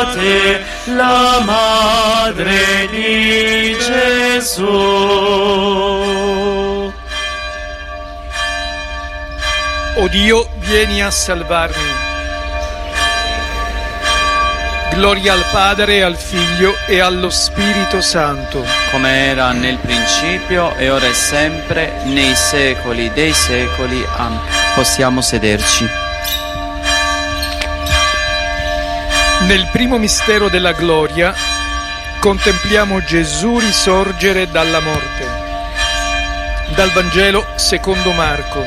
te, la Madre di Gesù. O Dio, vieni a salvarmi. Gloria al Padre, al Figlio e allo Spirito Santo, come era nel principio e ora e sempre, nei secoli dei secoli. Amen. Possiamo sederci. Nel primo mistero della gloria contempliamo Gesù risorgere dalla morte. Dal Vangelo secondo Marco.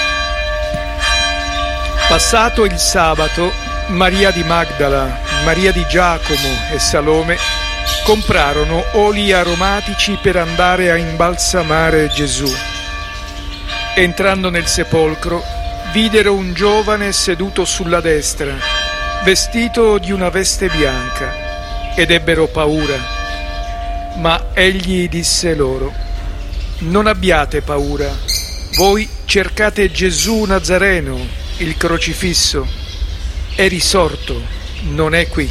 Passato il sabato, Maria di Magdala, Maria di Giacomo e Salome comprarono oli aromatici per andare a imbalsamare Gesù. Entrando nel sepolcro, videro un giovane seduto sulla destra, vestito di una veste bianca, ed ebbero paura. Ma egli disse loro: non abbiate paura, voi cercate Gesù Nazareno, il crocifisso. È risorto, non è qui.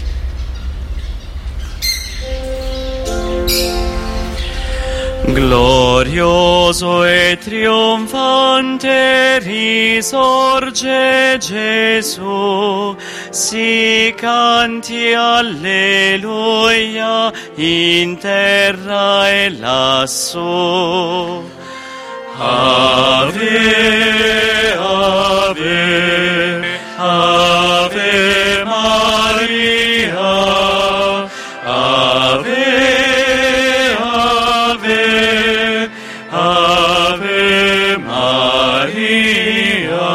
Glorioso e trionfante risorge Gesù, si canti alleluia in terra e lassù. Ave, ave, ave Maria, ave, ave, ave Maria.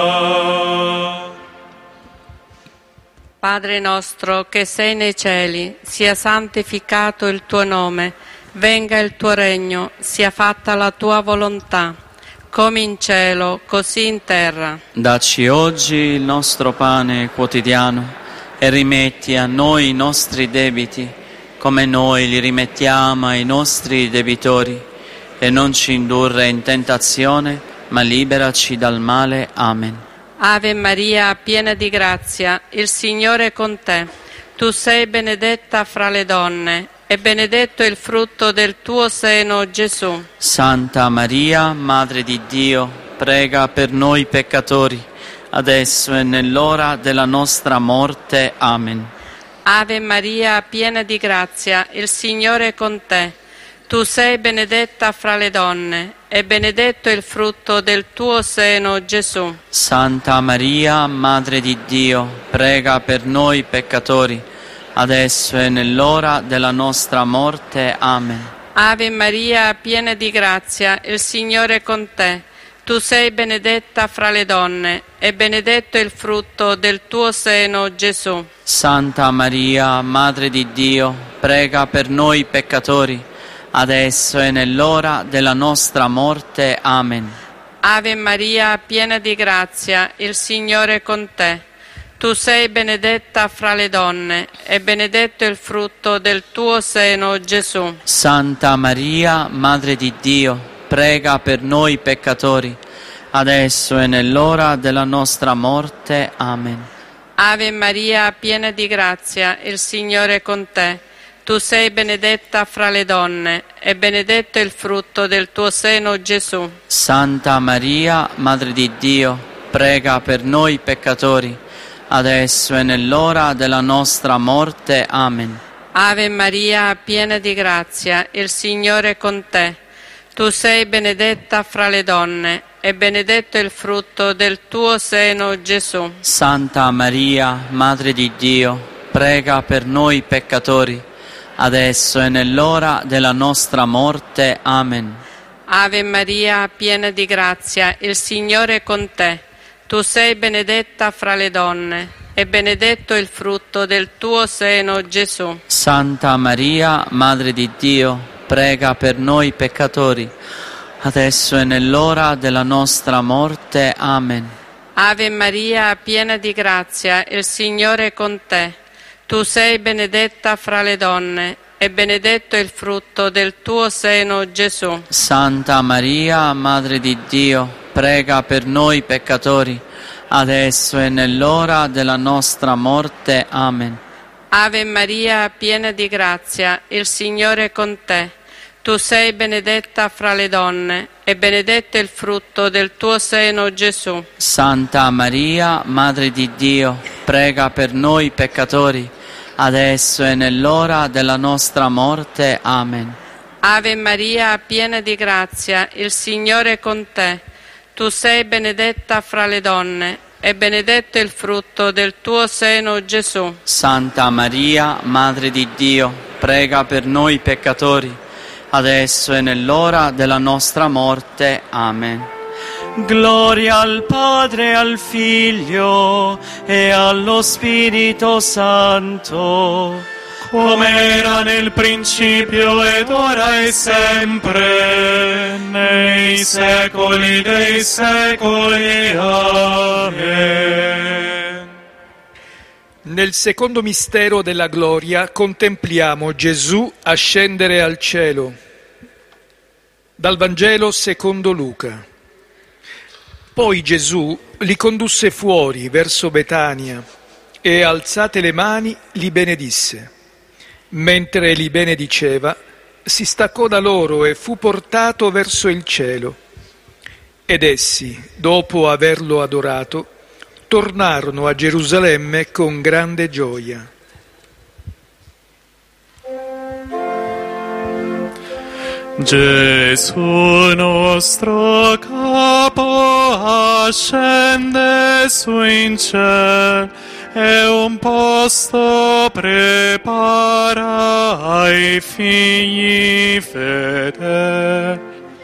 Padre nostro che sei nei cieli, sia santificato il tuo nome, venga il tuo regno, sia fatta la tua volontà, come in cielo, così in terra. Dacci oggi il nostro pane quotidiano e rimetti a noi i nostri debiti, come noi li rimettiamo ai nostri debitori, e non ci indurre in tentazione, ma liberaci dal male. Amen. Ave Maria, piena di grazia, il Signore è con te. Tu sei benedetta fra le donne, e benedetto è il frutto del tuo seno, Gesù. Santa Maria, Madre di Dio, prega per noi peccatori, adesso e nell'ora della nostra morte. Amen. Ave Maria, piena di grazia, il Signore è con te. Tu sei benedetta fra le donne, e benedetto è il frutto del tuo seno, Gesù. Santa Maria, Madre di Dio, prega per noi peccatori, adesso e nell'ora della nostra morte. Amen. Ave Maria, piena di grazia, il Signore è con te. Tu sei benedetta fra le donne, e benedetto è il frutto del tuo seno, Gesù. Santa Maria, Madre di Dio, prega per noi peccatori, adesso e nell'ora della nostra morte. Amen. Ave Maria, piena di grazia, il Signore è con te. Tu sei benedetta fra le donne, e benedetto è il frutto del tuo seno, Gesù. Santa Maria, Madre di Dio, prega per noi peccatori, adesso e nell'ora della nostra morte. Amen. Ave Maria, piena di grazia, il Signore è con te. Tu sei benedetta fra le donne, e benedetto è il frutto del tuo seno, Gesù. Santa Maria, Madre di Dio, prega per noi peccatori, adesso e nell'ora della nostra morte. Amen. Ave Maria, piena di grazia, il Signore è con te. Tu sei benedetta fra le donne, e benedetto è il frutto del tuo seno, Gesù. Santa Maria, Madre di Dio, prega per noi peccatori, adesso e nell'ora della nostra morte. Amen. Ave Maria, piena di grazia, il Signore è con te. Tu sei benedetta fra le donne, e benedetto è il frutto del tuo seno, Gesù. Santa Maria, Madre di Dio, prega per noi peccatori, adesso e nell'ora della nostra morte. Amen. Ave Maria, piena di grazia, il Signore è con te. Tu sei benedetta fra le donne, e benedetto è il frutto del tuo seno, Gesù. Santa Maria, Madre di Dio, prega per noi peccatori, adesso e nell'ora della nostra morte. Amen. Ave Maria, piena di grazia, il Signore è con te. Tu sei benedetta fra le donne, e benedetto è il frutto del tuo seno, Gesù. Santa Maria, Madre di Dio, prega per noi peccatori, adesso e nell'ora della nostra morte. Amen. Ave Maria, piena di grazia, il Signore è con te. Tu sei benedetta fra le donne, e benedetto è il frutto del tuo seno, Gesù. Santa Maria, Madre di Dio, prega per noi peccatori, adesso e nell'ora della nostra morte. Amen. Gloria al Padre, al Figlio e allo Spirito Santo, come era nel principio ed ora e sempre, nei secoli dei secoli. Amen. Nel secondo mistero della gloria contempliamo Gesù ascendere al cielo. Dal Vangelo secondo Luca. Poi Gesù li condusse fuori verso Betania e, alzate le mani, li benedisse. Mentre li benediceva, si staccò da loro e fu portato verso il cielo. Ed essi, dopo averlo adorato, tornarono a Gerusalemme con grande gioia. Gesù nostro capo ascende su in cielo e un posto prepara ai figli fedeli.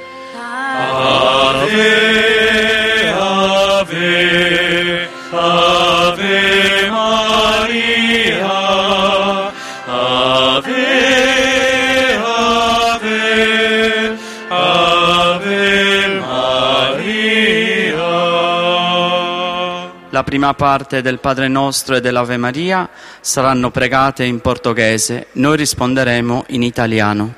Ave, ave, ave Maria, ave, ave, ave Maria. La prima parte del Padre Nostro e dell'Ave Maria saranno pregate in portoghese, noi risponderemo in italiano.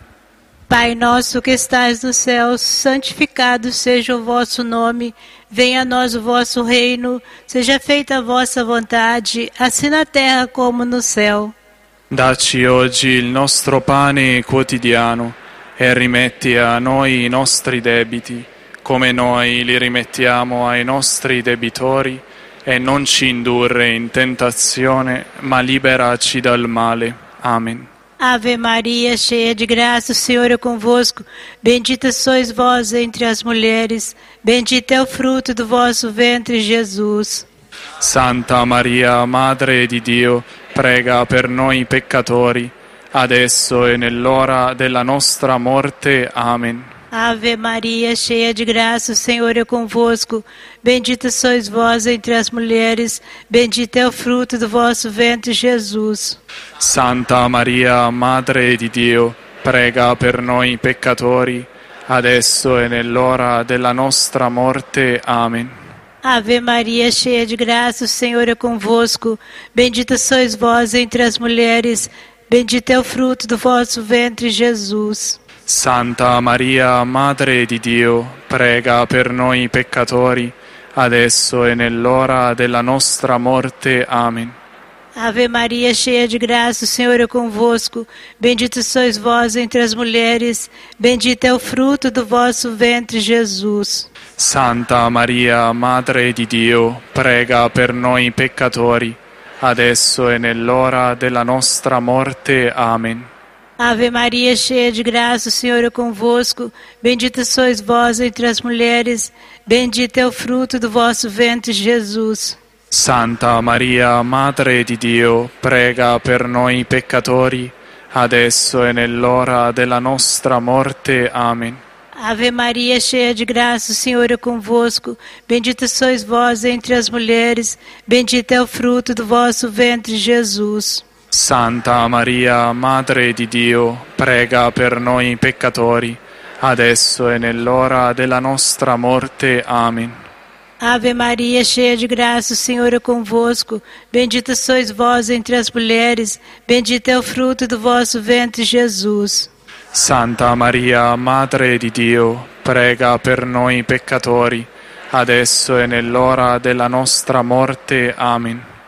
Pai nosso que estais no céu, santificado seja o vosso nome, venha a nós o vosso reino, seja feita a vossa vontade, assim na terra como no céu. Dacci oggi il nostro pane quotidiano e rimetti a noi i nostri debiti, come noi li rimettiamo ai nostri debitori, e non ci indurre in tentazione, ma liberaci dal male. Amen. Ave Maria, cheia de graça, o Senhor é convosco. Bendita sois vós entre as mulheres, bendito é o fruto do vosso ventre, Jesus. Santa Maria, Madre di Dio, prega per noi peccatori, adesso e nell'ora della nostra morte. Amen. Ave Maria, cheia de graça, o Senhor é convosco. Bendita sois vós entre as mulheres, bendito é o fruto do vosso ventre, Jesus. Santa Maria, Madre di Dio, prega per noi peccatori, adesso e nell'ora della nostra morte. Amen. Ave Maria, cheia de graça, o Senhor é convosco. Bendita sois vós entre as mulheres, bendito é o fruto do vosso ventre, Jesus. Santa Maria, Madre di Dio, prega per noi peccatori, adesso e nell'ora della nostra morte. Amen. Ave Maria, cheia de graça, o Senhor é convosco. Bendita sois vós entre as mulheres, bendito é o fruto do vosso ventre, Jesus. Santa Maria, Madre di Dio, prega per noi peccatori, adesso e nell'ora della nostra morte. Amen. Ave Maria, cheia de graça, o Senhor é convosco. Bendita sois vós entre as mulheres, bendito é o fruto do vosso ventre, Jesus. Santa Maria, Madre di Dio, prega per noi peccatori, adesso e nell'ora della nostra morte. Amen. Ave Maria, cheia de graça, o Senhor é convosco. Bendita sois vós entre as mulheres, bendito é o fruto do vosso ventre, Jesus. Santa Maria, Madre di Dio, prega per noi peccatori, adesso e nell'ora della nostra morte. Amen. Ave Maria, cheia de graça, o Senhor é convosco. Bendita sois vós entre as mulheres, bendito é o fruto do vosso ventre, Jesus. Santa Maria, Madre di Dio, prega per noi peccatori, adesso e nell'ora della nostra morte. Amen.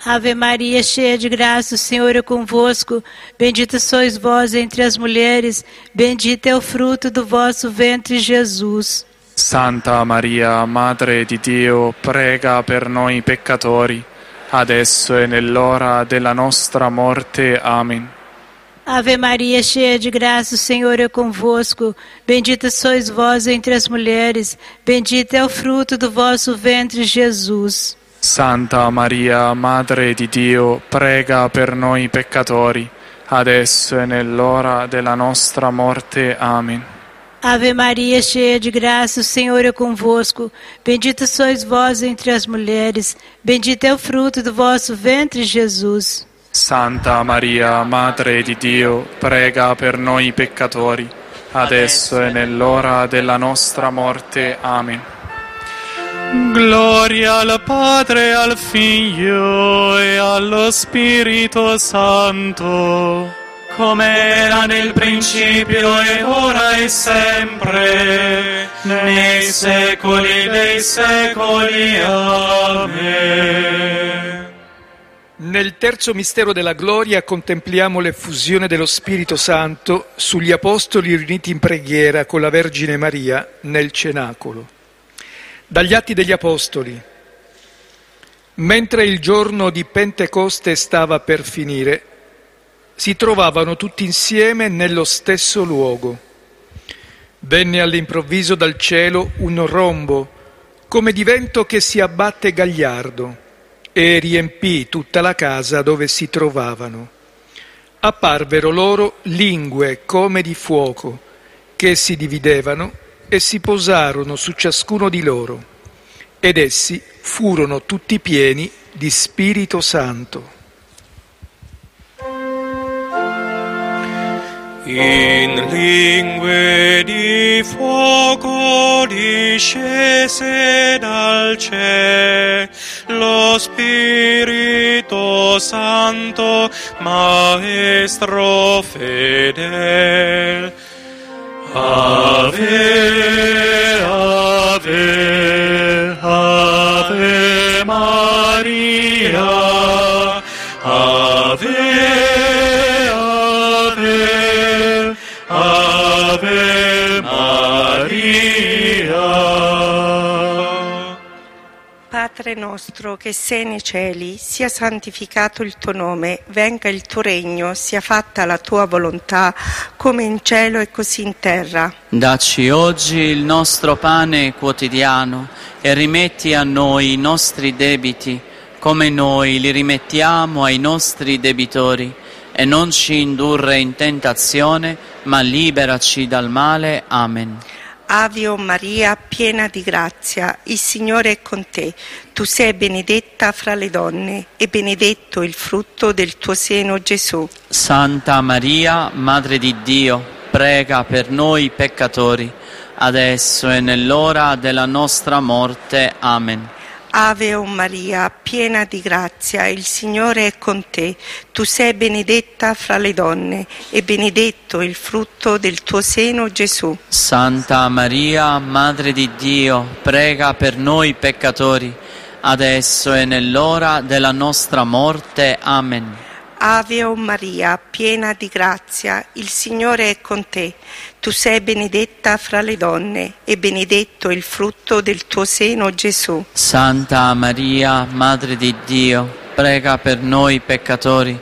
Ave Maria, cheia de graça, o Senhor é convosco. Bendita sois vós entre as mulheres, bendito é o fruto do vosso ventre, Jesus. Santa Maria, Madre di Dio, prega per noi peccatori, adesso e nell'ora della nostra morte. Amen. Ave Maria, cheia de graça, o Senhor é convosco. Bendita sois vós entre as mulheres, bendito é o fruto do vosso ventre, Jesus. Santa Maria, Madre di Dio, prega per noi peccatori, adesso e nell'ora della nostra morte. Amen. Ave Maria, cheia de graça, o Senhor é convosco. Bendita sois vós entre as mulheres, bendito é o fruto do vosso ventre, Jesus. Santa Maria, Madre di Dio, prega per noi peccatori, adesso e nell'ora della nostra morte. Amen. Gloria al Padre, al Figlio e allo Spirito Santo, come era nel principio e ora e sempre, nei secoli dei secoli. Amen. Nel terzo mistero della gloria contempliamo l'effusione dello Spirito Santo sugli apostoli riuniti in preghiera con la Vergine Maria nel cenacolo. Dagli Atti degli Apostoli. Mentre il giorno di Pentecoste stava per finire, si trovavano tutti insieme nello stesso luogo. Venne all'improvviso dal cielo un rombo, come di vento che si abbatte gagliardo, e riempì tutta la casa dove si trovavano. Apparvero loro lingue come di fuoco, che si dividevano e si posarono su ciascuno di loro, ed essi furono tutti pieni di Spirito Santo. In lingue di fuoco discese dal cielo lo Spirito Santo, Maestro fedel. Ave, Ave, Ave Maria, Ave, Ave, Ave Maria. Padre nostro che sei nei cieli, sia santificato il tuo nome, venga il tuo regno, sia fatta la tua volontà, come in cielo e così in terra. Dacci oggi il nostro pane quotidiano e rimetti a noi i nostri debiti, come noi li rimettiamo ai nostri debitori, e non ci indurre in tentazione, ma liberaci dal male. Amen. Ave Maria, piena di grazia, il Signore è con te. Tu sei benedetta fra le donne e benedetto il frutto del tuo seno, Gesù. Santa Maria, Madre di Dio, prega per noi peccatori, adesso e nell'ora della nostra morte. Amen. Ave Maria, piena di grazia, il Signore è con te. Tu sei benedetta fra le donne e benedetto il frutto del tuo seno, Gesù. Santa Maria, Madre di Dio, prega per noi peccatori, adesso e nell'ora della nostra morte. Amen. Ave Maria, piena di grazia, il Signore è con te. Tu sei benedetta fra le donne e benedetto il frutto del tuo seno, Gesù. Santa Maria, Madre di Dio, prega per noi peccatori,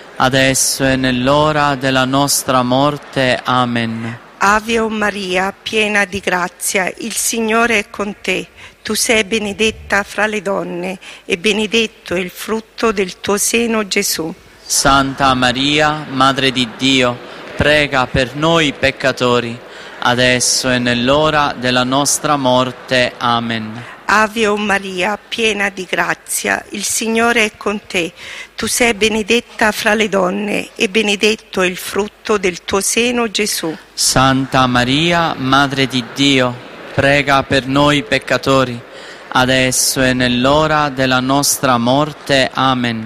adesso e nell'ora della nostra morte. Amen. Ave Maria, piena di grazia, il Signore è con te. Tu sei benedetta fra le donne e benedetto il frutto del tuo seno, Gesù. Santa Maria, Madre di Dio, prega per noi peccatori, adesso e nell'ora della nostra morte. Amen. Ave Maria, piena di grazia, il Signore è con te. Tu sei benedetta fra le donne e benedetto il frutto del tuo seno, Gesù. Santa Maria, Madre di Dio, prega per noi peccatori, adesso e nell'ora della nostra morte. Amen.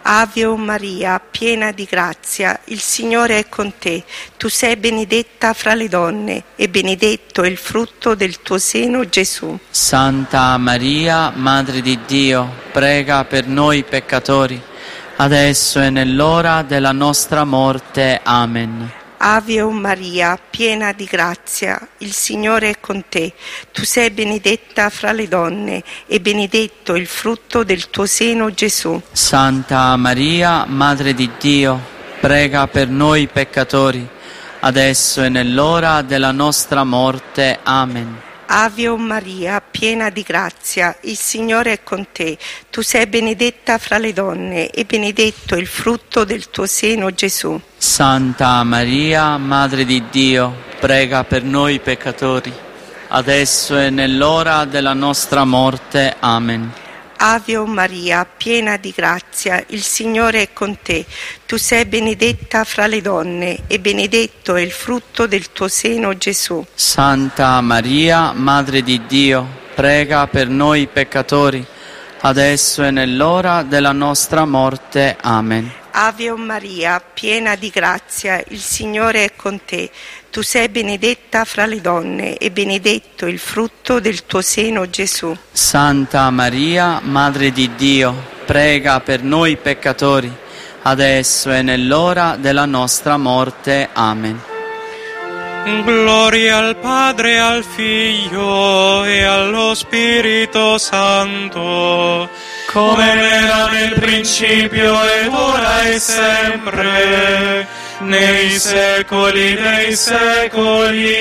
Ave Maria, piena di grazia, il Signore è con te. Tu sei benedetta fra le donne e benedetto è il frutto del tuo seno, Gesù. Santa Maria, Madre di Dio, prega per noi peccatori, adesso e nell'ora della nostra morte. Amen. Ave Maria, piena di grazia, il Signore è con te. Tu sei benedetta fra le donne e benedetto è il frutto del tuo seno, Gesù. Santa Maria, Madre di Dio, prega per noi peccatori, adesso e nell'ora della nostra morte. Amen. Ave Maria, piena di grazia, il Signore è con te. Tu sei benedetta fra le donne e benedetto è il frutto del tuo seno, Gesù. Santa Maria, Madre di Dio, prega per noi peccatori, adesso e nell'ora della nostra morte. Amen. Ave Maria, piena di grazia, il Signore è con te. Tu sei benedetta fra le donne e benedetto è il frutto del tuo seno, Gesù. Santa Maria, Madre di Dio, prega per noi peccatori, adesso e nell'ora della nostra morte. Amen. Ave Maria, piena di grazia, il Signore è con te. Tu sei benedetta fra le donne e benedetto il frutto del tuo seno, Gesù. Santa Maria, Madre di Dio, prega per noi peccatori, adesso e nell'ora della nostra morte. Amen. Gloria al Padre, al Figlio e allo Spirito Santo, come era nel principio ed ora e sempre, nei secoli dei secoli.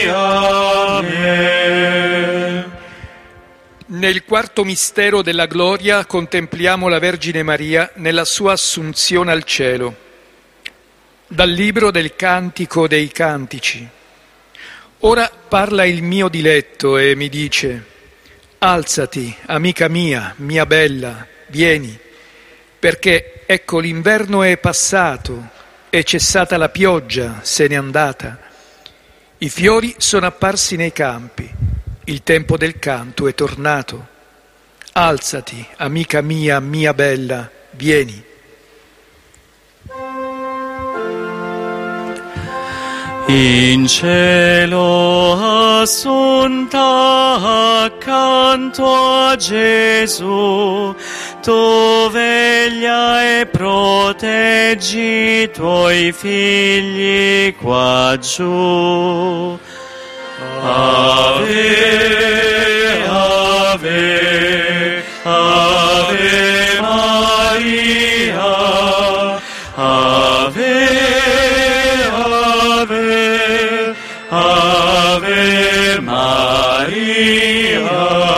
Amen. Nel quarto mistero della gloria contempliamo la Vergine Maria nella sua assunzione al cielo. Dal libro del Cantico dei Cantici. Ora parla il mio diletto e mi dice: alzati, amica mia, mia bella, vieni, perché ecco l'inverno è passato, è cessata la pioggia, se n'è andata. I fiori sono apparsi nei campi, il tempo del canto è tornato. Alzati, amica mia, mia bella, vieni. In cielo assunta accanto a Gesù, tu veglia e proteggi i tuoi figli qua giù. Ave, ave, ave Maria, ave, ave, ave Maria.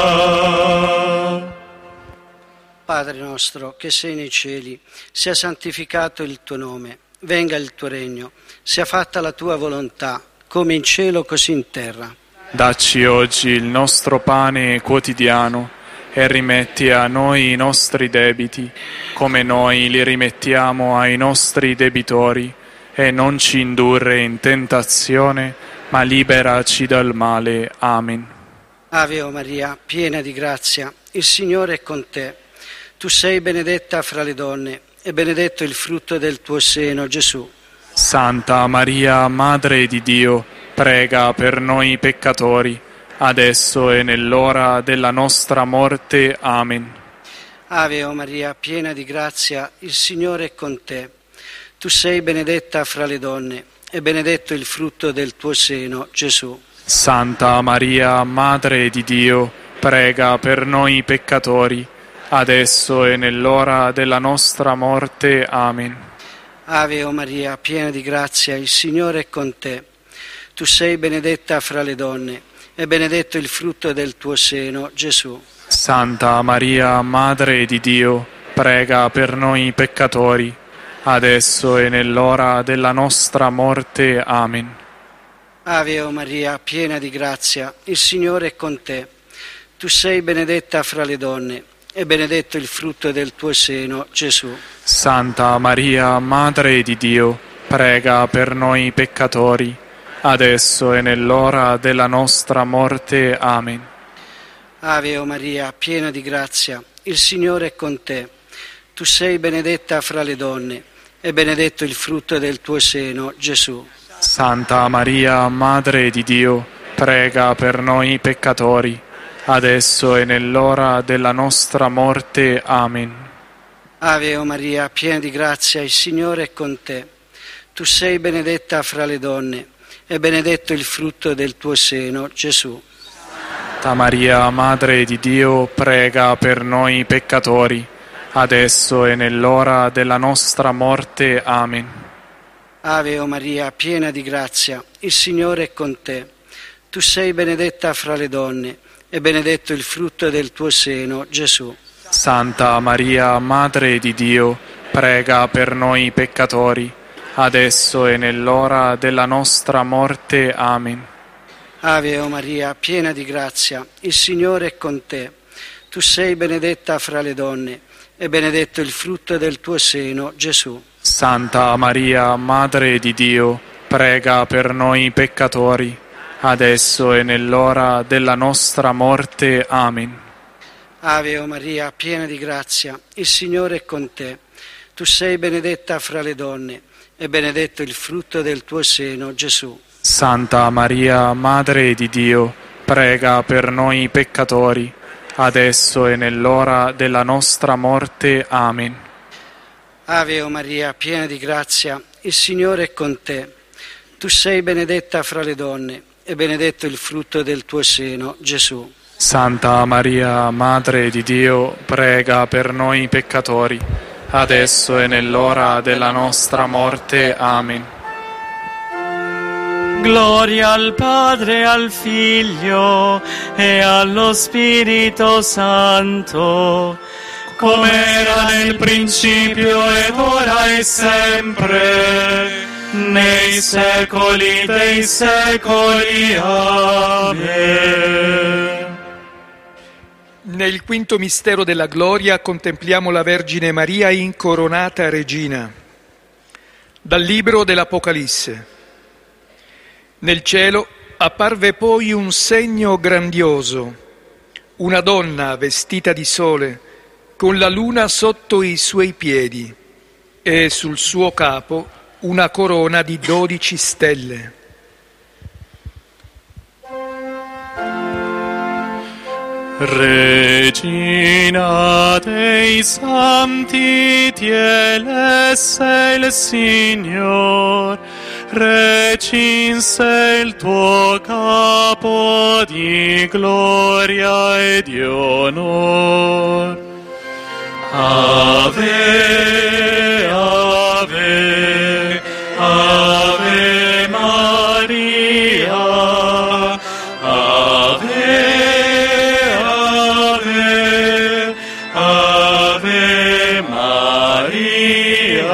Padre nostro che sei nei cieli, sia santificato il tuo nome, venga il tuo regno, sia fatta la tua volontà, come in cielo così in terra. Dacci oggi il nostro pane quotidiano e rimetti a noi i nostri debiti, come noi li rimettiamo ai nostri debitori, e non ci indurre in tentazione, ma liberaci dal male. Amen. Ave Maria, piena di grazia, il Signore è con te. Tu sei benedetta fra le donne e benedetto il frutto del tuo seno, Gesù. Santa Maria, Madre di Dio, prega per noi peccatori, adesso e nell'ora della nostra morte. Amen. Ave Maria, piena di grazia, il Signore è con te. Tu sei benedetta fra le donne e benedetto il frutto del tuo seno, Gesù. Santa Maria, Madre di Dio, prega per noi peccatori, adesso e nell'ora della nostra morte. Amen. Ave Maria, piena di grazia, il Signore è con te. Tu sei benedetta fra le donne e benedetto il frutto del tuo seno, Gesù. Santa Maria, Madre di Dio, prega per noi peccatori, adesso e nell'ora della nostra morte. Amen. Ave Maria, piena di grazia, il Signore è con te. Tu sei benedetta fra le donne e benedetto il frutto del tuo seno, Gesù. Santa Maria, Madre di Dio, prega per noi peccatori, adesso e nell'ora della nostra morte. Amen. Ave Maria, piena di grazia, il Signore è con te. Tu sei benedetta fra le donne e benedetto il frutto del tuo seno, Gesù. Santa Maria, Madre di Dio, prega per noi peccatori, adesso e nell'ora della nostra morte. Amen. Ave o Maria, piena di grazia, il Signore è con te. Tu sei benedetta fra le donne e benedetto il frutto del tuo seno, Gesù. Santa Maria, Madre di Dio, prega per noi peccatori, adesso e nell'ora della nostra morte. Amen. Ave o Maria, piena di grazia, il Signore è con te. Tu sei benedetta fra le donne e benedetto il frutto del tuo seno, Gesù. Santa Maria, Madre di Dio, prega per noi peccatori, adesso e nell'ora della nostra morte. Amen. Ave o Maria, piena di grazia, il Signore è con te. Tu sei benedetta fra le donne e benedetto il frutto del tuo seno, Gesù. Santa Maria, Madre di Dio, prega per noi peccatori, adesso e nell'ora della nostra morte. Amen. Ave o Maria, piena di grazia, il Signore è con te. Tu sei benedetta fra le donne e benedetto il frutto del tuo seno, Gesù. Santa Maria, Madre di Dio, prega per noi peccatori, adesso e nell'ora della nostra morte. Amen. Ave o Maria, piena di grazia, il Signore è con te. Tu sei benedetta fra le donne e benedetto il frutto del tuo seno, Gesù. Santa Maria, Madre di Dio, prega per noi peccatori, adesso e nell'ora della nostra morte. Amen. Gloria al Padre, al Figlio e allo Spirito Santo, come era nel principio ed ora e sempre, nei secoli dei secoli. Amen. Nel quinto mistero della gloria contempliamo la Vergine Maria incoronata regina. Dal libro dell'Apocalisse. Nel cielo apparve poi un segno grandioso, una donna vestita di sole, con la luna sotto i suoi piedi, e sul suo capo una corona di 12 stelle. Regina dei santi, ti elesse il Signor, recinse il tuo capo di gloria e di onor. Ave, ave, ave Maria, ave, ave, ave Maria.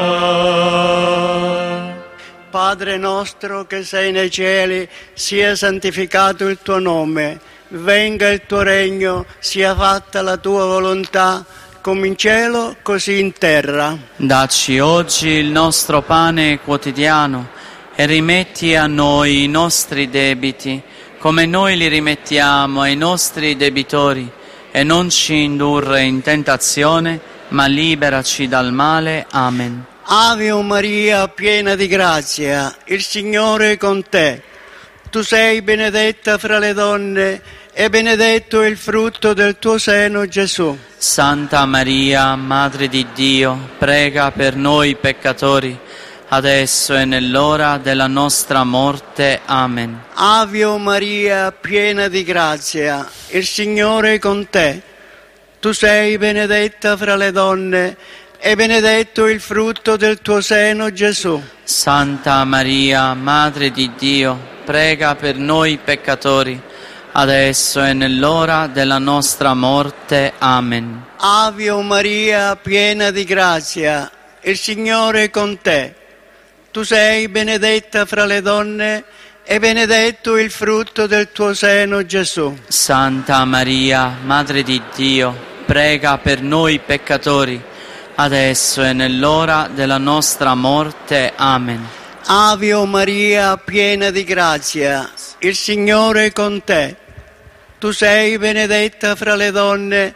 Padre nostro che sei nei cieli, sia santificato il tuo nome, venga il tuo regno, sia fatta la tua volontà, come in cielo, così in terra. Dacci oggi il nostro pane quotidiano e rimetti a noi i nostri debiti, come noi li rimettiamo ai nostri debitori, e non ci indurre in tentazione, ma liberaci dal male. Amen. Ave o Maria, piena di grazia, il Signore è con te. Tu sei benedetta fra le donne e benedetto è il frutto del tuo seno, Gesù. Santa Maria, Madre di Dio, prega per noi peccatori, adesso e nell'ora della nostra morte. Amen. Ave o Maria, piena di grazia, il Signore è con te. Tu sei benedetta fra le donne e benedetto il frutto del tuo seno, Gesù. Santa Maria, Madre di Dio, prega per noi peccatori, adesso e nell'ora della nostra morte. Amen. Ave o Maria, piena di grazia, il Signore è con te. Tu sei benedetta fra le donne e benedetto il frutto del tuo seno, Gesù. Santa Maria, Madre di Dio, prega per noi peccatori, adesso e nell'ora della nostra morte. Amen. Ave o Maria, piena di grazia, il Signore è con te. Tu sei benedetta fra le donne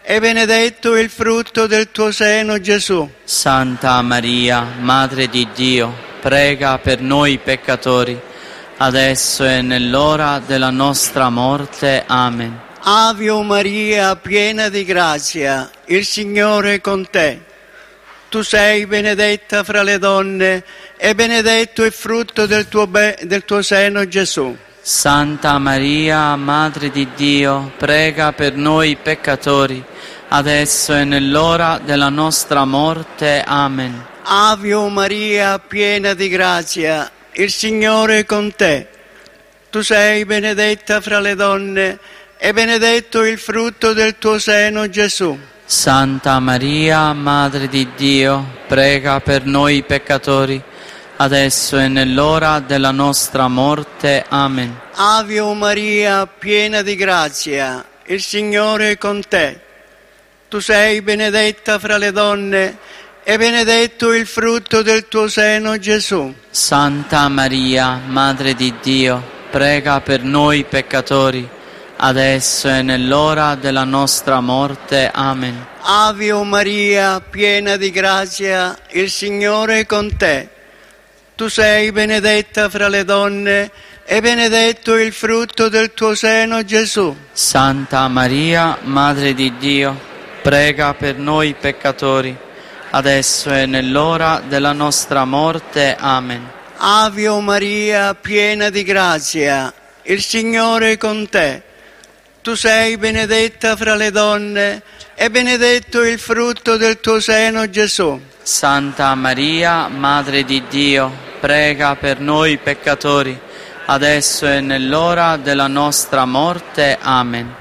e benedetto il frutto del tuo seno, Gesù. Santa Maria, Madre di Dio, prega per noi peccatori, adesso e nell'ora della nostra morte. Amen. Ave Maria, piena di grazia, il Signore è con te. Tu sei benedetta fra le donne e benedetto il frutto del tuo seno, Gesù. Santa Maria, Madre di Dio, prega per noi peccatori, adesso e nell'ora della nostra morte. Amen. Ave Maria, piena di grazia, il Signore è con te. Tu sei benedetta fra le donne e benedetto il frutto del tuo seno, Gesù. Santa Maria, Madre di Dio, prega per noi peccatori, adesso e nell'ora della nostra morte. Amen. Ave Maria, piena di grazia, il Signore è con te. Tu sei benedetta fra le donne e benedetto il frutto del tuo seno, Gesù. Santa Maria, Madre di Dio, prega per noi peccatori, adesso e nell'ora della nostra morte. Amen. Ave Maria, piena di grazia, il Signore è con te. Tu sei benedetta fra le donne e benedetto il frutto del tuo seno, Gesù. Santa Maria, Madre di Dio, prega per noi peccatori, adesso e nell'ora della nostra morte. Amen. Ave Maria, piena di grazia, il Signore è con te. Tu sei benedetta fra le donne e benedetto il frutto del tuo seno, Gesù. Santa Maria, Madre di Dio, prega per noi peccatori, adesso e nell'ora della nostra morte. Amen.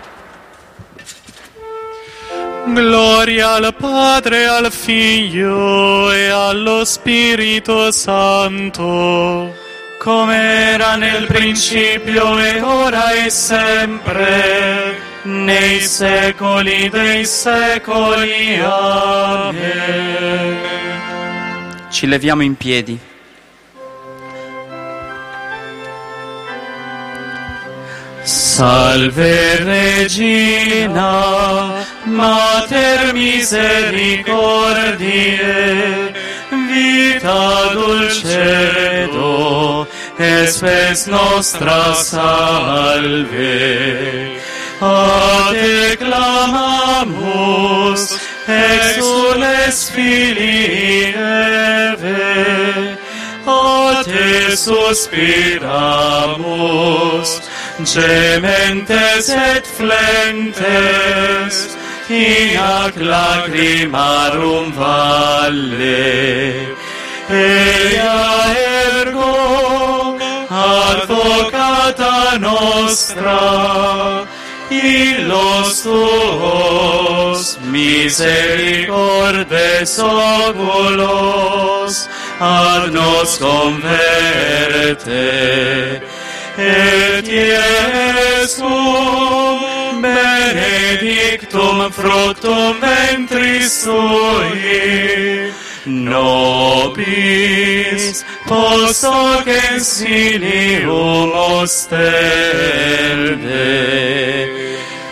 Gloria al Padre, al Figlio e allo Spirito Santo, come era nel principio e ora e sempre, nei secoli dei secoli. Amen. Ci leviamo in piedi. Salve Regina, Mater misericordiae, vita dulcedo, et spes nostra salve. A te clamamus, exules filii Eve, a te suspiramus, gementes et flentes, in ac lacrimarum valle. Eia ergo, advocata nostra, illos tuos misericordes oculos ad nos converte. Et Iesum benedictum fructum ventris tui, nobis post hoc exilium ostende.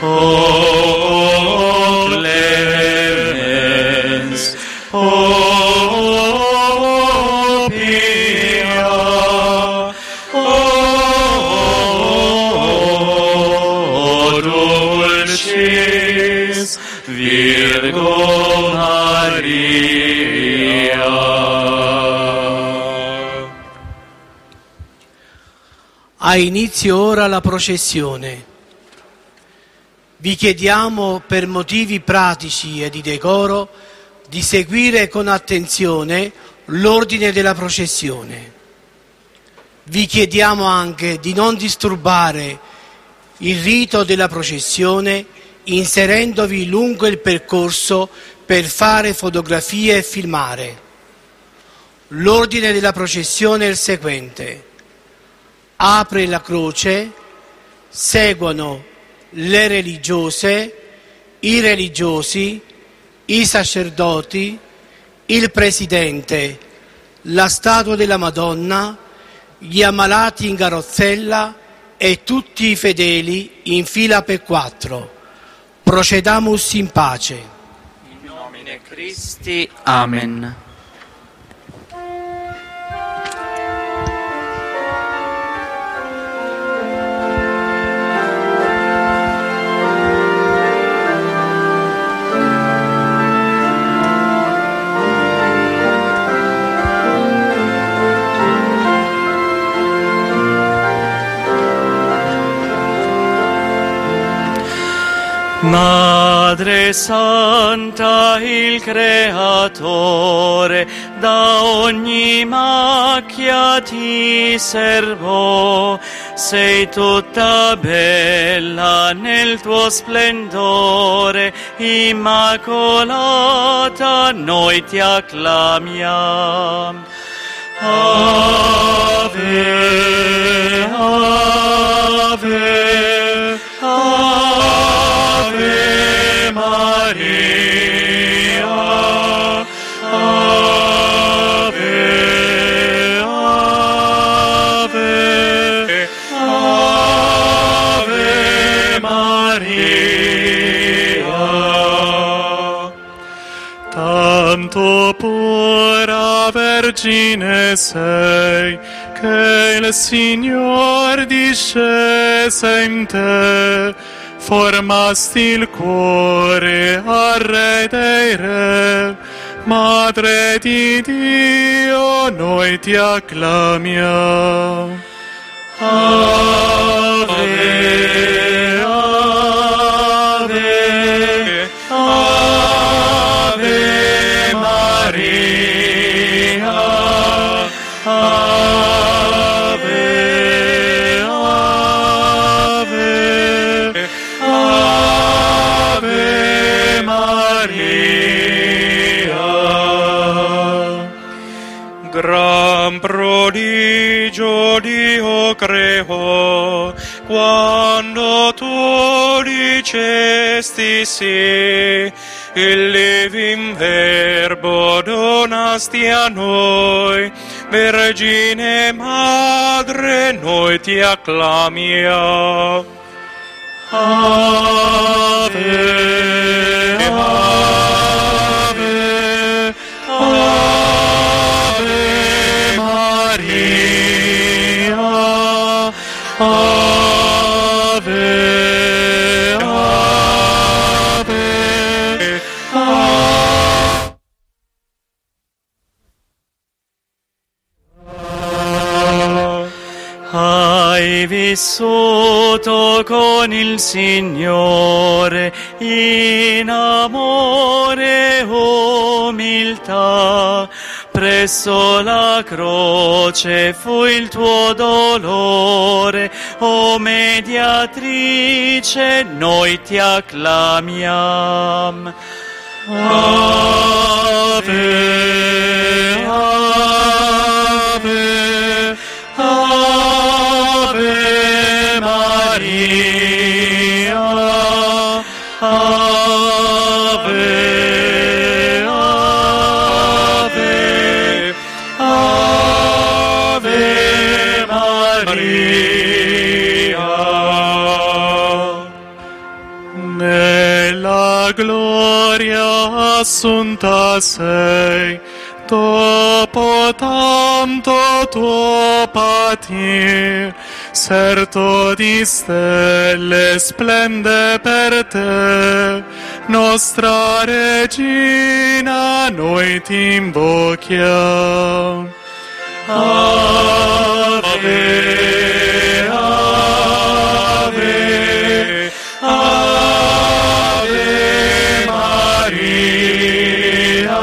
O clemens, o pia, o dulcis Virgo Maria. Ha inizio ora la processione. Vi chiediamo, per motivi pratici e di decoro, di seguire con attenzione l'ordine della processione. Vi chiediamo anche di non disturbare il rito della processione inserendovi lungo il percorso per fare fotografie e filmare. L'ordine della processione è il seguente: apre la croce, seguono le religiose, i religiosi, i sacerdoti, il presidente, la statua della Madonna, gli ammalati in carrozzella e tutti i fedeli in fila per 4. Procedamus in pace. In nomine Christi. Amen. Madre Santa, il Creatore, da ogni macchia ti servo, sei tutta bella nel tuo splendore, immacolata noi ti acclamiamo. Ave, Ave, Ave Maria, Ave, Ave, Ave Maria. Tanto pura Vergine sei, che il Signor discese in te, formasti il cuore al Re dei Re, Madre di Dio, noi ti acclamiamo. Ave, Ave, Ave Maria, Ave, Ave, Ave Maria. Gran prodigio Dio creò, quando tu dicesti sì, il living Verbo donasti a noi, Vergine Madre, noi ti acclamiamo. Ave, Ave, Ave Maria, Ave, Ave, Hai vissuto con il Signore in amore e umiltà, presso la croce fu il tuo dolore, o mediatrice, noi ti acclamiamo. Ave, Ave, Ave Maria, Ave, Ave, Ave Maria. Nella gloria assunta sei, dopo tanto tuo patir, certo di stelle splende per te, nostra Regina, noi ti invochiamo. Ave, Ave, Ave Maria,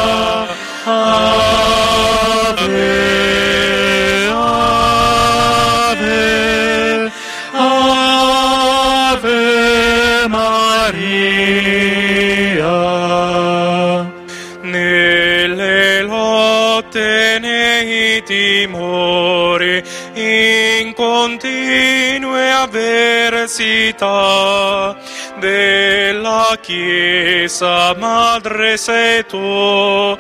Ave, Ave, Ave Maria. Nelle lotte, nei timori, in continue avversità della Chiesa, Madre sei tu,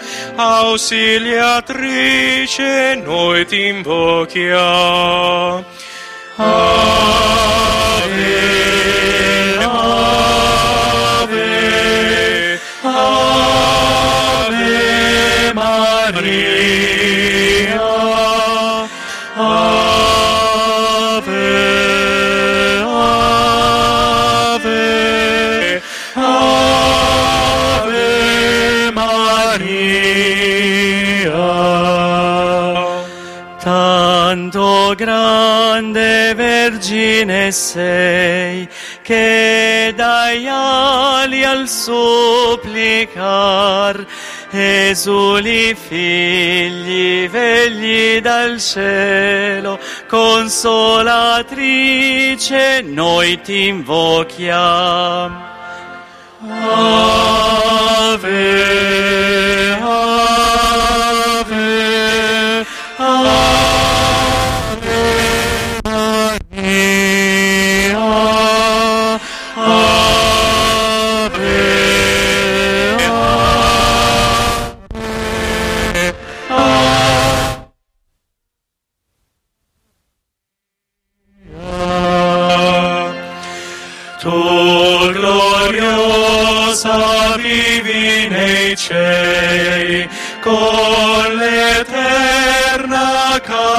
ausiliatrice, noi ti invochiamo. Ave, Ave, Tanto grande Vergine sei, che dai ali al supplicar esuli figli vegli dal cielo, consolatrice noi ti invochiamo. Ave, ave, ave Maria, ave, tu gloriosa vivi nei cieli con l'eterna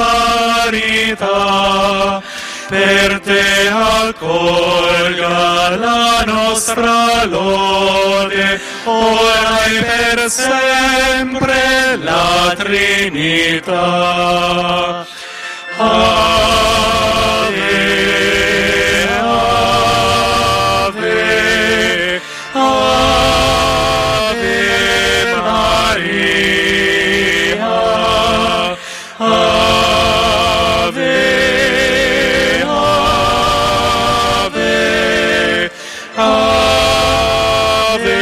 carità, per te accolga la nostra lode, ora e per sempre la Trinità. Ave, ave, ave Maria, ave, ave, ave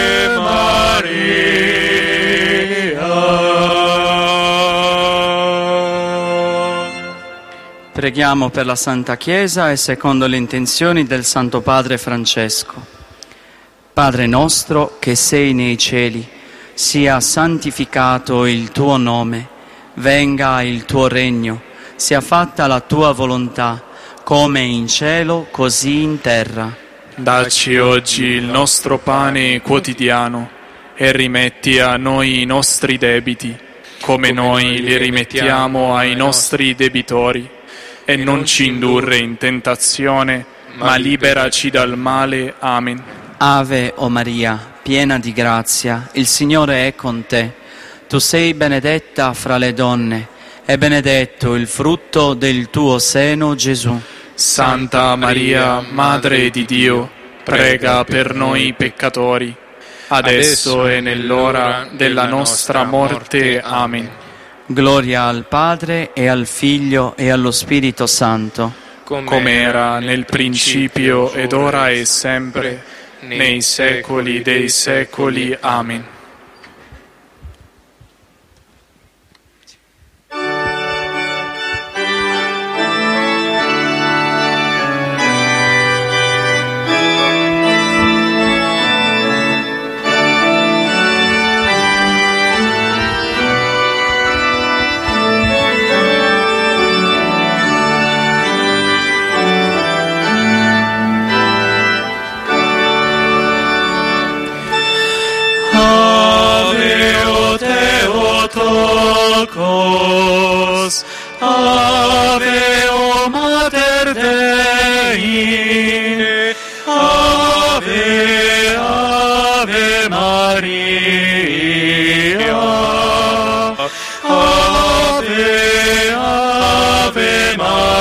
Maria. Preghiamo per la Santa Chiesa e secondo le intenzioni del Santo Padre Francesco. Padre nostro che sei nei cieli, sia santificato il tuo nome, venga il tuo regno, sia fatta la tua volontà, come in cielo, così in terra. Dacci oggi il nostro pane quotidiano e rimetti a noi i nostri debiti, come noi li rimettiamo ai nostri debitori. E non ci indurre in tentazione, ma liberaci dal male. Amen. Ave o Maria, piena di grazia, il Signore è con te. Tu sei benedetta fra le donne, e benedetto il frutto del tuo seno, Gesù. Santa Maria, Madre di Dio, prega per noi peccatori, adesso e nell'ora della nostra morte. Amen. Gloria al Padre e al Figlio e allo Spirito Santo, come era nel principio ed ora e sempre, nei secoli dei secoli. Amen. Theotokos, Ave o Mater Dei, Ave, Ave Maria, Ave, Ave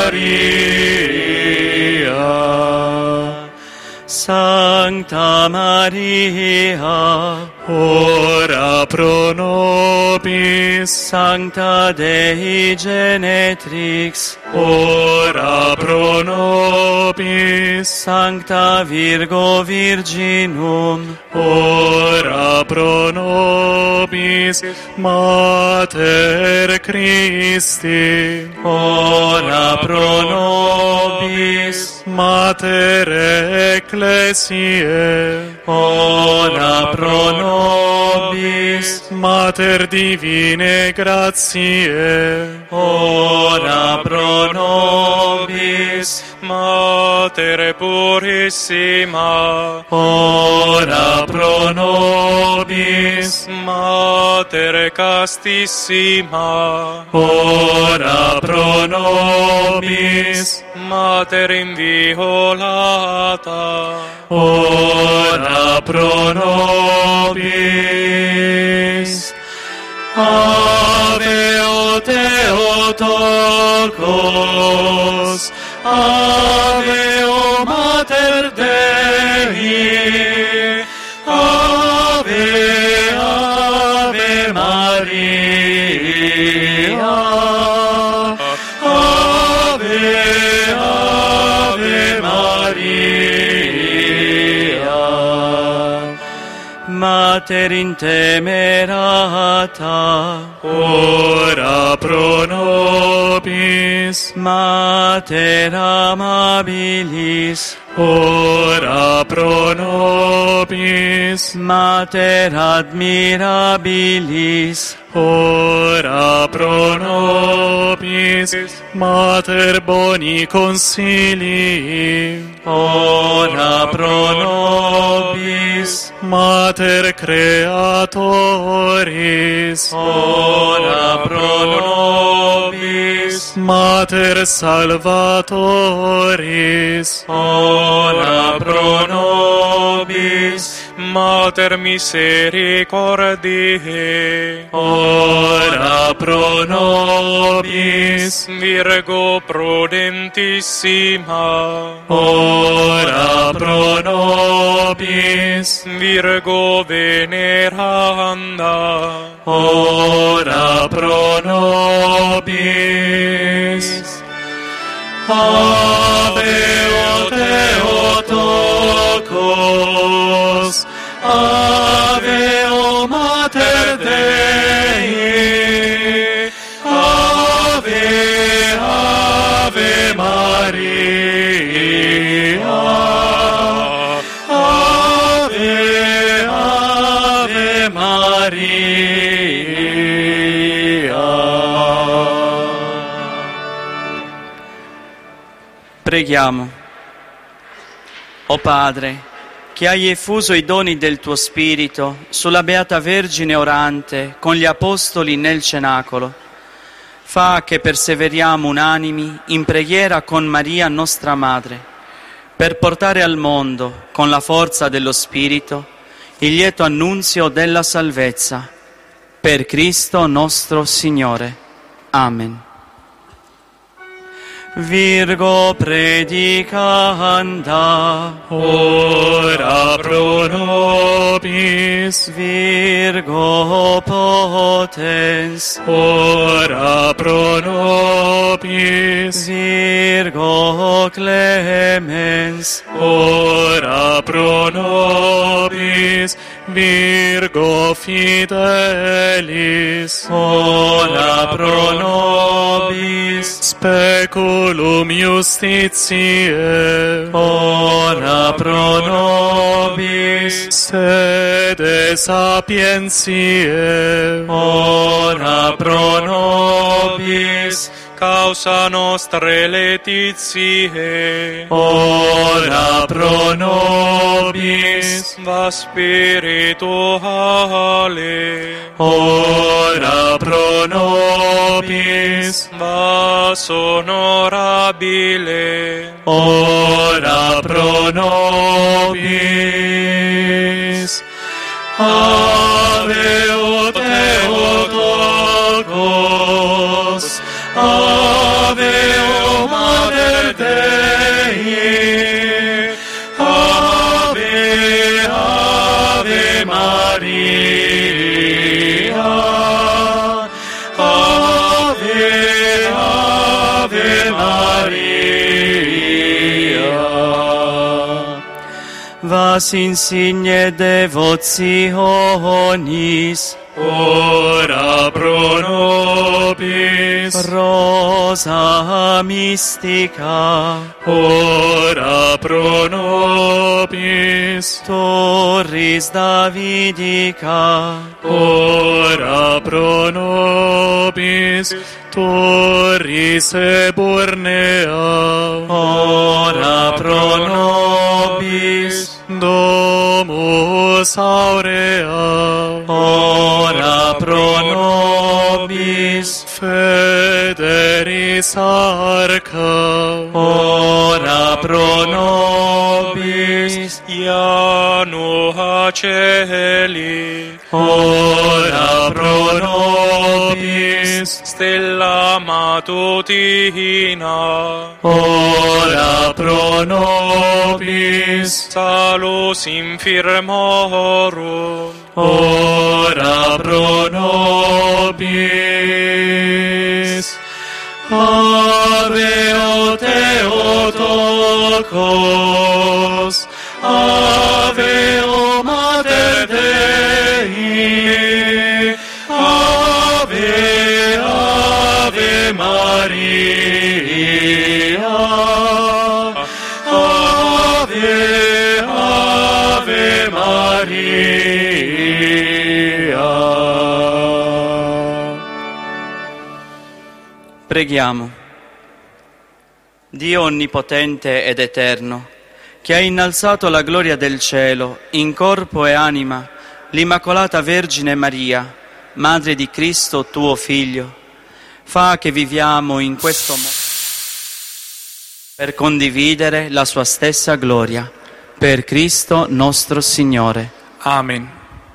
Maria. Sancta Maria, ora pro nobis. Sancta Dei Genetrix, ora pro nobis. Sancta Virgo Virginum, ora pro nobis. Mater Christi, ora pro nobis. Mater Ecclesiae, ora pro nobis. Mater divine gratiae, ora pro nobis. Mater purissima, ora pro nobis. Mater castissima, ora pro nobis. Mater inviolata, ora pro nobis. Ave o Theotokos, Ave o Mater Dei, Ave, Ave Maria, Ave, Ave Maria. Mater intemerata, ora pro nobis. Mater amabilis, ora pro nobis. Mater admirabilis, ora pro nobis. Mater boni consilii, ora pro nobis. Mater creatoris, ora pro nobis. Mater salvatoris, ora pro nobis. Mater misericordiae, ora pro nobis. Virgo prudentissima, ora pro nobis. Virgo veneranda, ora pro nobis. Ave o Theotokos, Ave o Mater Dei, Ave, Ave Maria, Ave, Ave Maria. Preghiamo. O Padre, che hai effuso i doni del tuo Spirito sulla Beata Vergine orante con gli Apostoli nel cenacolo, fa che perseveriamo unanimi in preghiera con Maria nostra Madre, per portare al mondo, con la forza dello Spirito, il lieto annunzio della salvezza. Per Cristo nostro Signore. Amen. Virgo predicanda, ora pro nobis. Virgo potens, ora pro nobis. Virgo clemens, ora pro nobis. Virgo fidelis, ora pro nobis. Speculum justitiae, ora pro nobis. Sede sapientiae, ora pro nobis. Causa nostre laetitiae, ora pro nobis. Va spirituale, ora pro nobis. Va onorabile, ora pro nobis. Ave o Theotokos, Ave o Mater Dei, Ave, Ave Maria, Ave, Ave Maria. Vas insigne devotionis, ora pro nobis. Rosa vita mistica, ora pro nobis. Torris Davidica, ora pro nobis. Torris eburnea, ora pro nobis. Domus aurea, ora pro nobis. Federis arca, ora pro nobis. Ianua Celi, ora pro nobis. Stella matutina, ora pro nobis. Salus infirmorum, ora pro nobis. Ave o Theotokos, Ave o Mater Dei, Ave, Ave Maria, Ave, Ave Maria. Preghiamo. Dio onnipotente ed eterno, che ha innalzato la gloria del cielo in corpo e anima l'Immacolata Vergine Maria, Madre di Cristo tuo Figlio, fa che viviamo in questo mondo per condividere la sua stessa gloria. Per Cristo nostro Signore. Amen.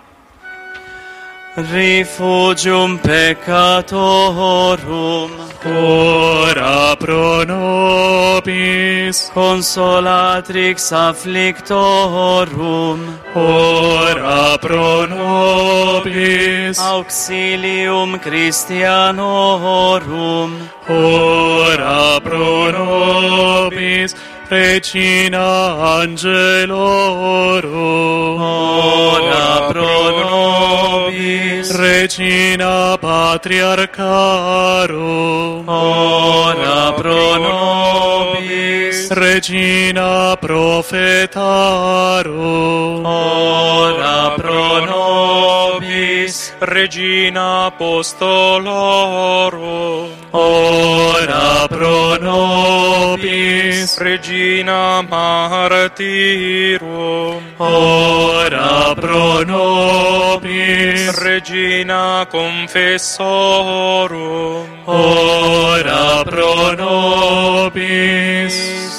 Rifugium peccatorum, ora pro nobis. Consolatrix afflictorum, ora pro nobis. Auxilium Christianorum, ora pro nobis. Regina Angelorum, ora pro nobis. Regina Patriarcharum, ora pro nobis. Regina Prophetarum, ora pro nobis. Regina Apostolorum, ora pro nobis. Regina Martyrum, ora pro nobis. Regina Confessorum, ora pro nobis.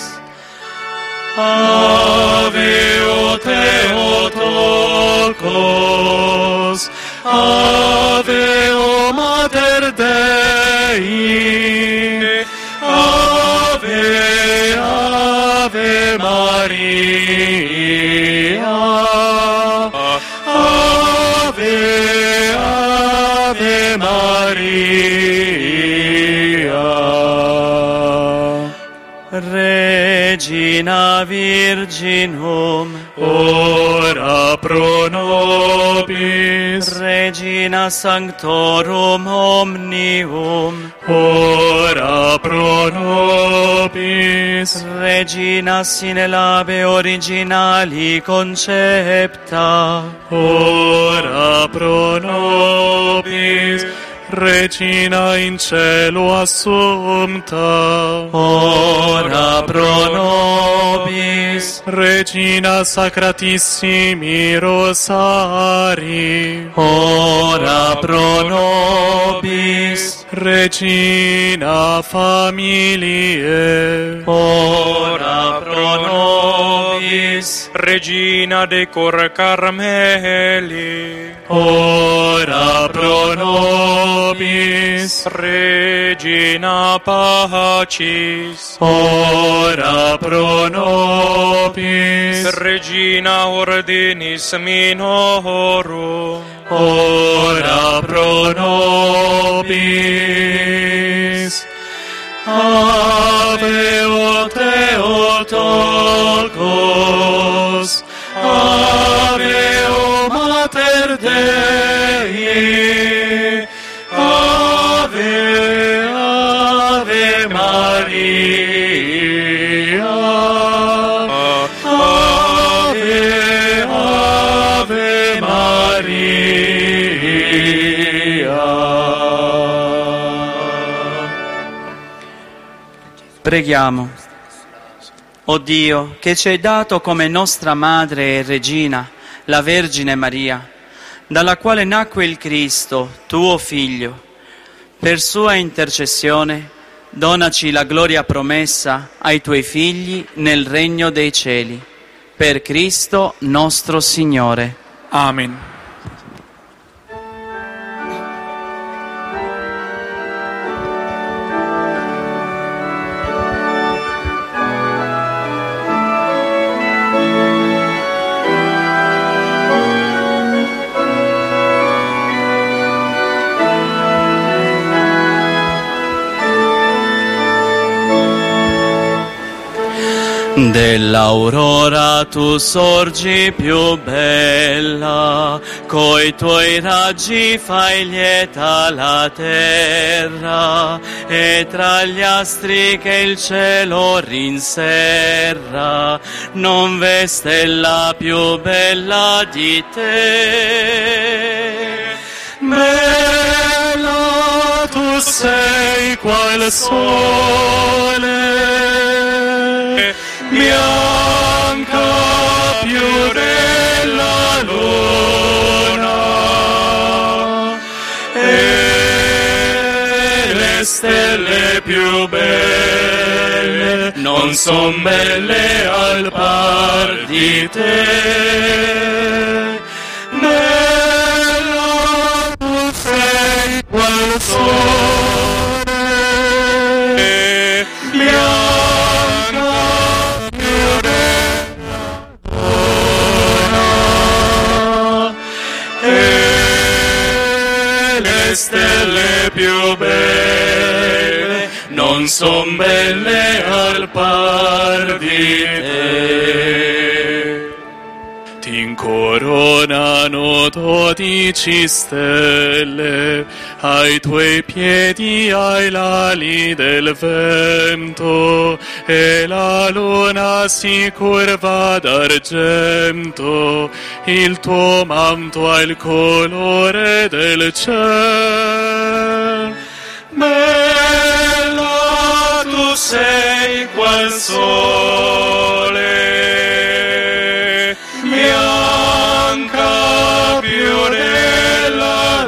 Ave o Theotokos, Ave o Mater Dei, Ave, Ave Maria, Ave, Ave Maria. Regina Virginum, ora pro nobis. Regina Sanctorum Omnium, ora pro nobis. Regina sine labe originali concepta, ora pro nobis. Regina in cielo assumpta, ora pro nobis. Regina sacratissimi rosari, ora pro nobis. Regina familie, ora pro nobis. Regina de Cor Carmeli, ora pro nobis. Regina Pacis, ora pro nobis. Regina Ordinis Minorum, ora pro nobis. Ave o Theotokos, Ave o Mater Dei, Ave, Ave Maria. Preghiamo. O Dio, che ci hai dato come nostra Madre e Regina, la Vergine Maria, dalla quale nacque il Cristo, tuo Figlio, per sua intercessione donaci la gloria promessa ai tuoi figli nel regno dei cieli. Per Cristo nostro Signore. Amen. Dell'aurora tu sorgi più bella, coi tuoi raggi fai lieta la terra, e tra gli astri che il cielo rinserra, non v'è stella più bella di te. Bella tu sei qual sole, bianca più della luna, e le stelle più belle non son belle al par di te. Bella tu sei qual sole, bianca stelle più belle non son belle al par di te. Ti incoronano 12 stelle, ai tuoi piedi hai l'ali del vento, e la luna si curva d'argento, il tuo manto ha il colore del cielo. Bella tu sei qual sole, bianca più della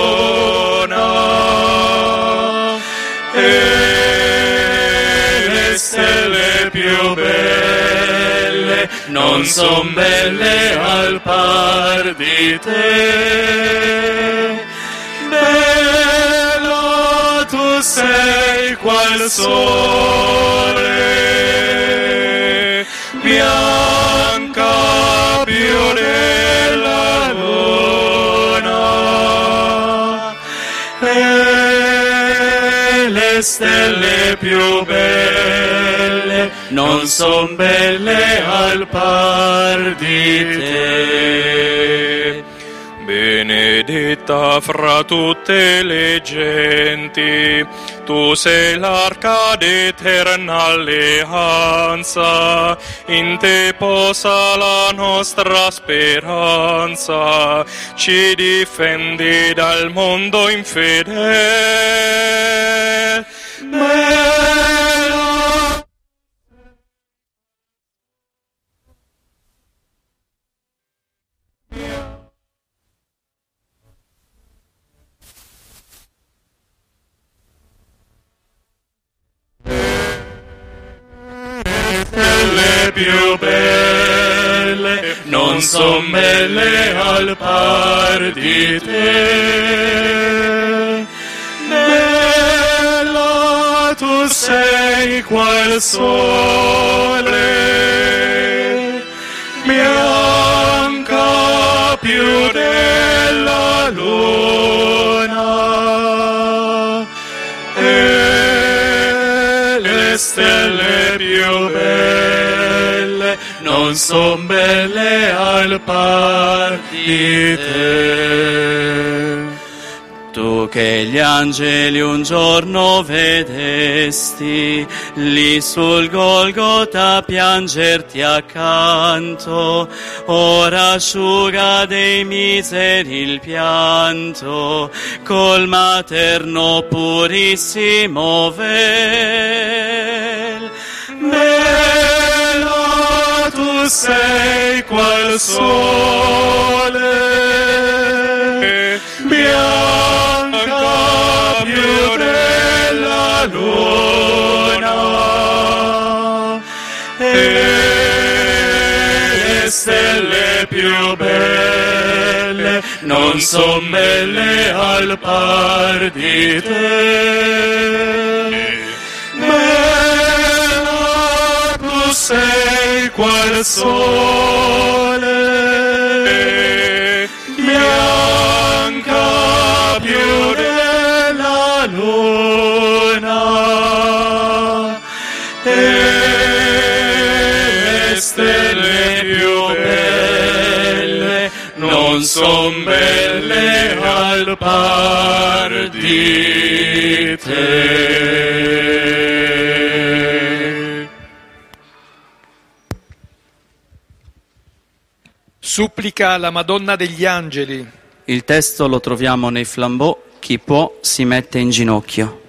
luna, e le stelle più belle non son belle al par di te. Bella tu sei qual sole, bianca più della luna, e le stelle più belle non son belle al par di te. Benedetta fra tutte le genti, tu sei l'arca d'eterna alleanza, in te posa la nostra speranza, ci difendi dal mondo infedele. Bella stelle più belle non son belle al par di te. Bella tu sei qual sole, bianca più della luna, e le stelle più belle non son belle al par di te. Tu che gli angeli un giorno vedesti, lì sul Golgota piangerti accanto, ora asciuga dei miseri il pianto, col materno purissimo velo. Bella tu sei qual sole, bianca più della luna, e le stelle più belle non son belle al par di te. Bella tu sei qual sole, bianca più della luna, e le stelle più belle non son belle al par di te. Supplica alla Madonna degli Angeli. Il testo lo troviamo nei Flambeau. Chi può si mette in ginocchio.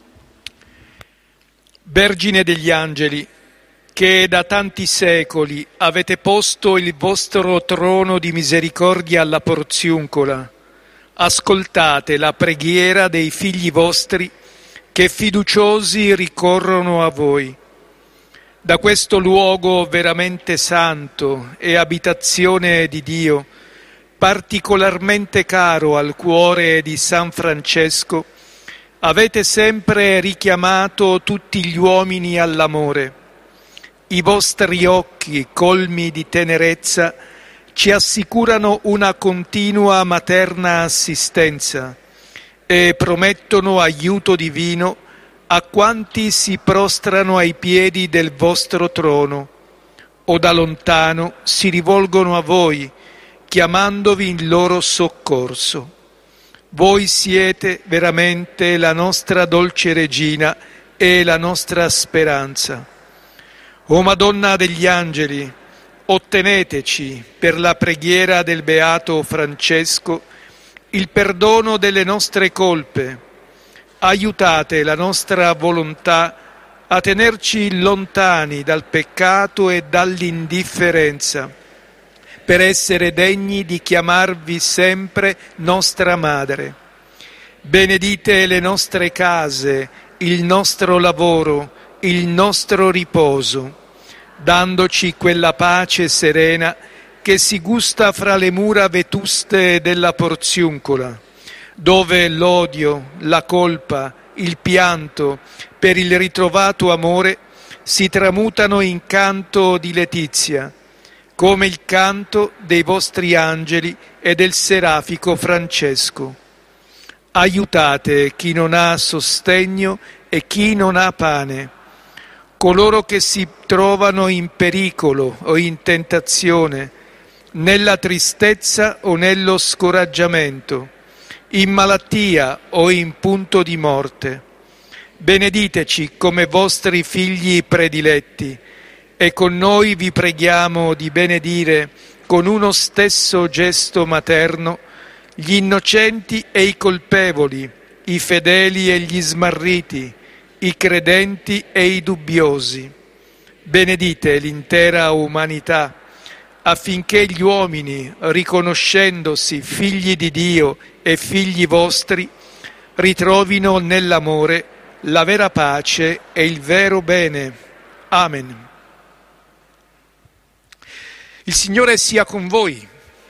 Vergine degli Angeli, che da tanti secoli avete posto il vostro trono di misericordia alla Porziuncola, ascoltate la preghiera dei figli vostri che fiduciosi ricorrono a voi. Da questo luogo veramente santo e abitazione di Dio, particolarmente caro al cuore di San Francesco, avete sempre richiamato tutti gli uomini all'amore. I vostri occhi, colmi di tenerezza, ci assicurano una continua materna assistenza e promettono aiuto divino a quanti si prostrano ai piedi del vostro trono o da lontano si rivolgono a voi, chiamandovi in loro soccorso. Voi siete veramente la nostra dolce regina e la nostra speranza. O Madonna degli Angeli, otteneteci, per la preghiera del Beato Francesco, il perdono delle nostre colpe. Aiutate la nostra volontà a tenerci lontani dal peccato e dall'indifferenza, per essere degni di chiamarvi sempre nostra Madre. Benedite le nostre case, il nostro lavoro, il nostro riposo, dandoci quella pace serena che si gusta fra le mura vetuste della Porziuncola, dove l'odio, la colpa, il pianto per il ritrovato amore si tramutano in canto di letizia, come il canto dei vostri angeli e del serafico Francesco. Aiutate chi non ha sostegno e chi non ha pane, coloro che si trovano in pericolo o in tentazione, nella tristezza o nello scoraggiamento, in malattia o in punto di morte. Benediteci come vostri figli prediletti e con noi vi preghiamo di benedire con uno stesso gesto materno gli innocenti e i colpevoli, i fedeli e gli smarriti, i credenti e i dubbiosi. Benedite l'intera umanità, affinché gli uomini, riconoscendosi figli di Dio e figli vostri, ritrovino nell'amore la vera pace e il vero bene. Amen. Il Signore sia con voi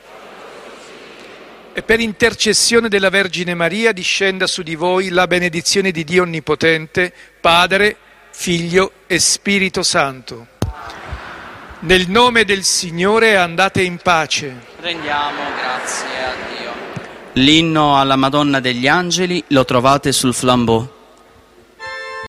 e per intercessione della Vergine Maria discenda su di voi la benedizione di Dio Onnipotente, Padre, Figlio e Spirito Santo. Nel nome del Signore andate in pace. Rendiamo grazie a Dio. L'inno alla Madonna degli Angeli lo trovate sul Flambeau.